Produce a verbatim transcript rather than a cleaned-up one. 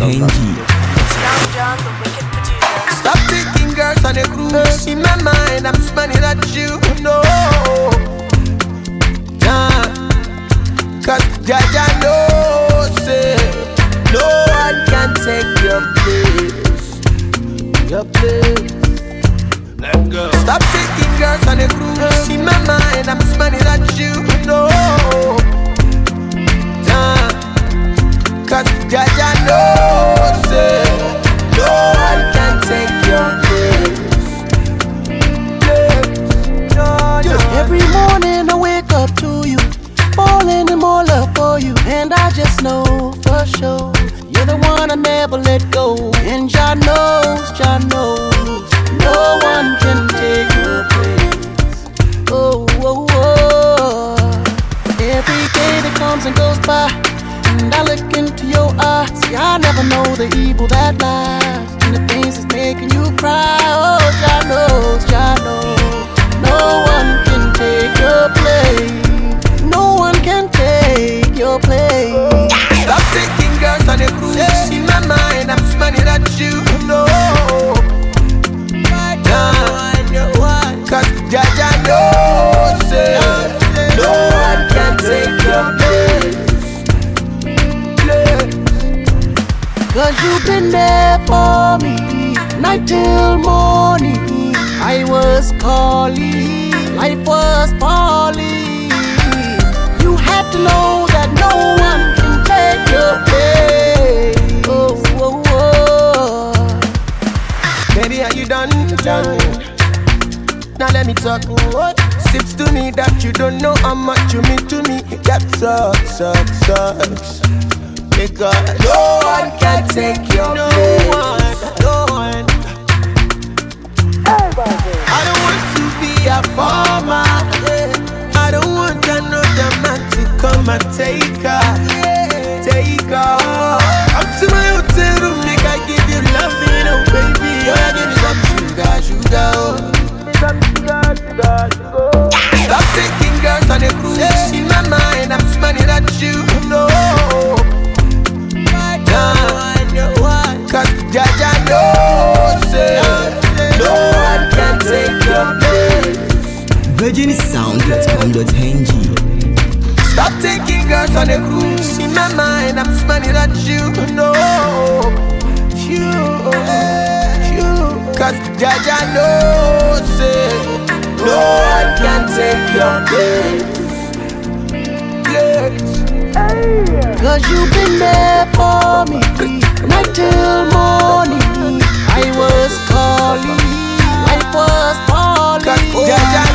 Henji. John, the wicked producer. Stop taking girls on a cruise. In my mind, I'm smiling at you. No, nah, cause Jaja knows it. No one can take your place. Your place. Let's go. Stop taking girls on a cruise. In my mind, I'm smiling at you. No, nah, cause Jaja knows it. No one can take your place. place. No, no. Every morning I wake up to you, falling in more love for you, and I just know for sure you're the one I never let go. And Jah knows, Jah knows, no one can take your place. Oh, oh, oh. Every day that comes and goes by, and I look into your eyes, see I never know the evil that lies in the things that's making you cry. Oh, Jah knows, Jah knows, no one can take your place. No one can take your place. Stop taking girls on a cruise. In my mind, I'm smiling at you. No, nah, cause Jaja knows it. No one can take your place. Cause you've been there for me, night till morning. I was calling, life was falling. You had to know that no one can take your place. Oh, oh, oh. Baby, are you done? Done. Now let me talk. What? Sips to me that you don't know how much you mean to me. That sucks, sucks, sucks. Because no one can take your no place. One, no one. I don't want to be a farmer. I don't want another man to come and take her, take her. Come to my hotel room, make I give you love, you know, baby. Oh, give me some sugar, sugar, oh. Some sugar, sugar, sugar. Stop taking girls on a cruise. In my mind, I'm smiling at you. No. Cause Jaja knows it. No one can take your place. virgin sound dot com dot n g. Stop taking girls on a cruise. In my mind, I'm smiling at you. No, you, you. Cause Jaja knows it. No one can take your place. place. Cause you've been there for me, night till morning. I was calling, life was falling. Cause Jaja